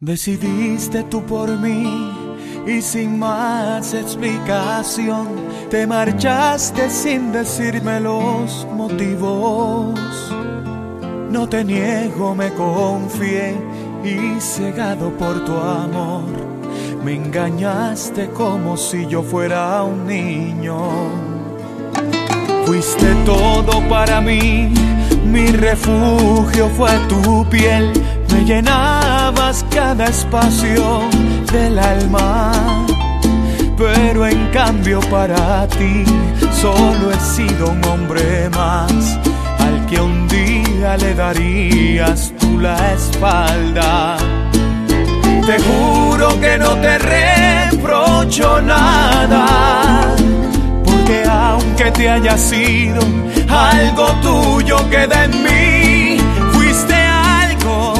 Decidiste tú por mí y sin más explicación te marchaste sin decirme los motivos. No te niego, me confié y cegado por tu amor me engañaste como si yo fuera un niño. Fuiste todo para mí, mi refugio fue tu piel. Me llenabas cada espacio del alma, pero en cambio para ti solo he sido un hombre más, al que un día le darías tú la espalda. Te juro que no te reprocho nada, porque aunque te haya sido, algo tuyo queda en mí. Fuiste algo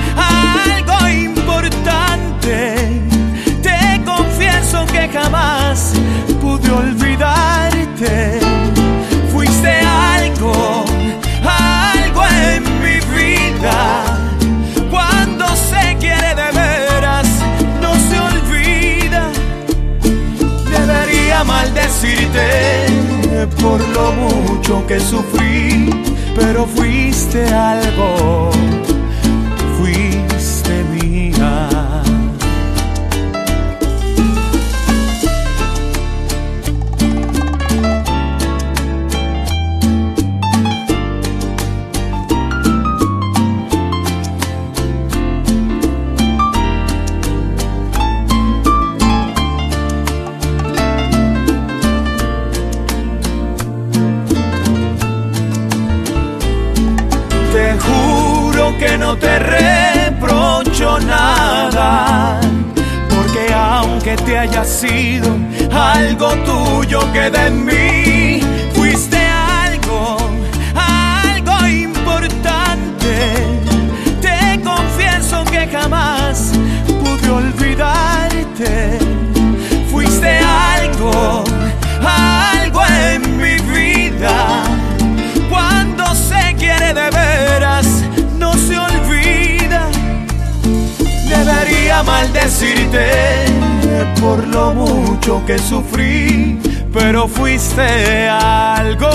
importante. Te confieso que jamás pude olvidarte. Fuiste algo en mi vida. Cuando se quiere de veras, no se olvida. Debería maldecirte por lo mucho que sufrí, pero fuiste algo, fuiste mía. Te juro que no te reprocho nada, porque aunque te haya sido, algo tuyo queda en mí. Fuiste algo importante. Te confieso que jamás pude olvidarte. Fuiste algo en mi vida. Cuando se quiere de veras, no se olvida. Debería maldecirte por lo mucho que sufrí, pero fuiste algo.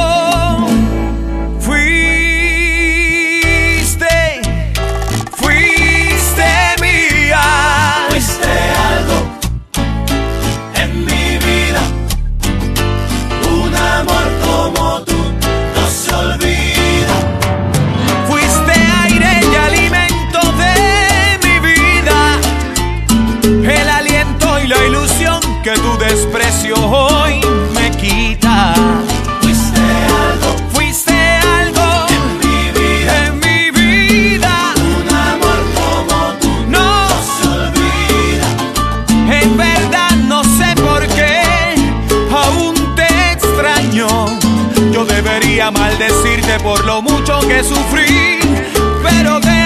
Fuiste mía. Fuiste algo en mi vida. Un amor como tú no se olvida. Fuiste aire y alimento de mi vida, el aliento y la ilusión que tu desprecio hoy me quita. Fuiste algo en mi vida. Un amor como tú no se olvida. En verdad no sé por qué aún te extraño. Yo debería maldecirte por lo mucho que sufrí, pero